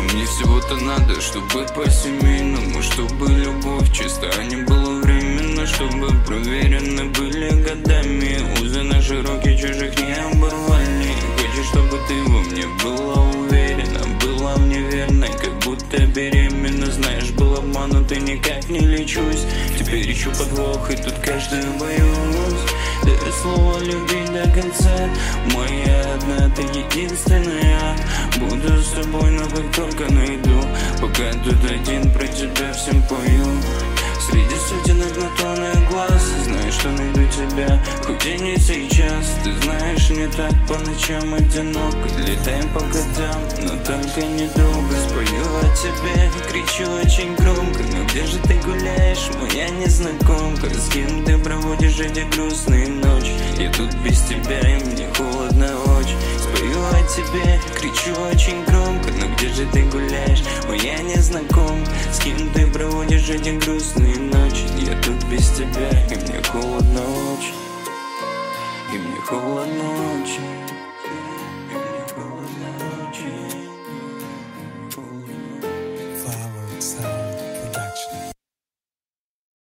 мне всего-то надо, чтобы по-семейному, чтобы любовь чиста, а не было временно, чтобы проверены были годами. Узы наши руки чужих не оборвали. Хочешь, чтобы ты во мне была уверена, была мне верной, как будто беременна. Знаешь, был обманут и никак не лечусь. Теперь ищу подвох и тут каждую боюсь. Даю слово любить до конца, моя одна, ты единственная. Буду с тобой, но как только найду, пока тут один про тебя всем пою. Среди сотен однотонных глаз знаю, что найду тебя, хоть и не сейчас. Ты знаешь, не так по ночам одиноко, летаем по годам, но только недолго. Спою о тебе, кричу очень громко, но где же ты гуляешь, моя незнакомка? С кем ты проводишь эти грустные ночи? Я тут без тебя, и мне холодно очень. Спою о тебе, кричу очень громко, но где же ты гуляешь, моя незнакомка? С кем ты проводишь эти грустные ночи? Я тут без тебя, и мне холодно очень, и мне холодно очень.